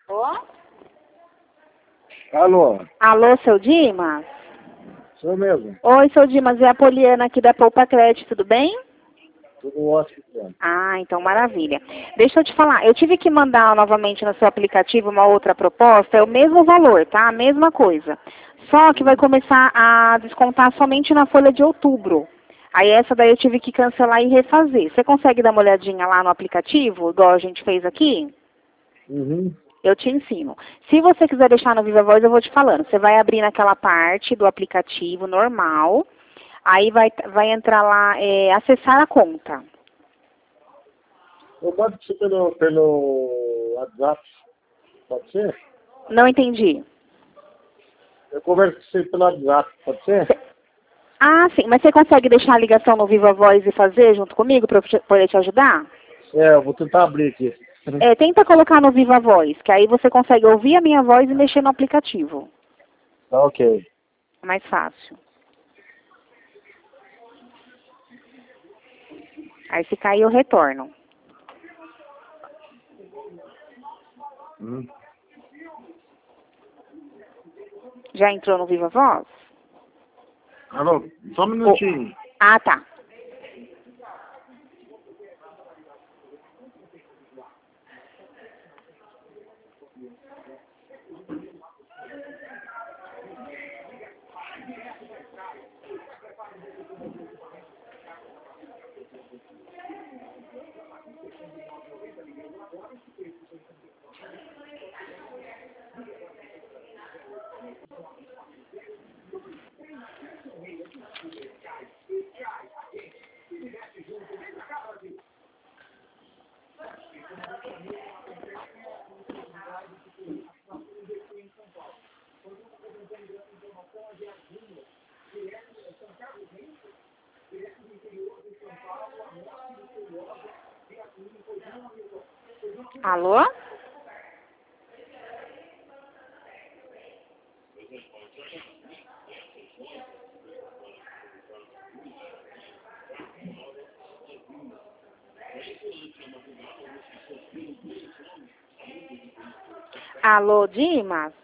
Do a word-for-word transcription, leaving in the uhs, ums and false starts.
Ó. Alô, Alô, seu Dimas? sou mesmo. Oi, seu Dimas, é a Poliana aqui da Poupa Crédito, tudo bem? Tudo ótimo. Cara. Ah, então maravilha. Deixa eu te falar, eu tive que mandar novamente no seu aplicativo uma outra proposta, é o mesmo valor, tá? A mesma coisa. Só que vai começar a descontar somente na folha de outubro. Aí essa daí eu tive que cancelar e refazer. Você consegue dar uma olhadinha lá no aplicativo, igual a gente fez aqui? Uhum. Eu te ensino. Se você quiser deixar no Viva Voz, eu vou te falando. Você vai abrir naquela parte do aplicativo normal, aí vai, vai entrar lá, é, acessar a conta. Eu mando você pelo, pelo WhatsApp, pode ser? Não entendi. Eu converso com você pelo WhatsApp, pode ser? Ah, sim. Mas você consegue deixar a ligação no Viva Voz e fazer junto comigo para eu te- poder te ajudar? É, eu vou tentar abrir aqui. É, tenta colocar no Viva Voz, que aí você consegue ouvir a minha voz e mexer no aplicativo. Tá ok. É mais fácil. Aí se cair, eu retorno. Hum. Já entrou no Viva Voz? Alô, só um minutinho. Ah, tá. Alô? Alô, Dimas?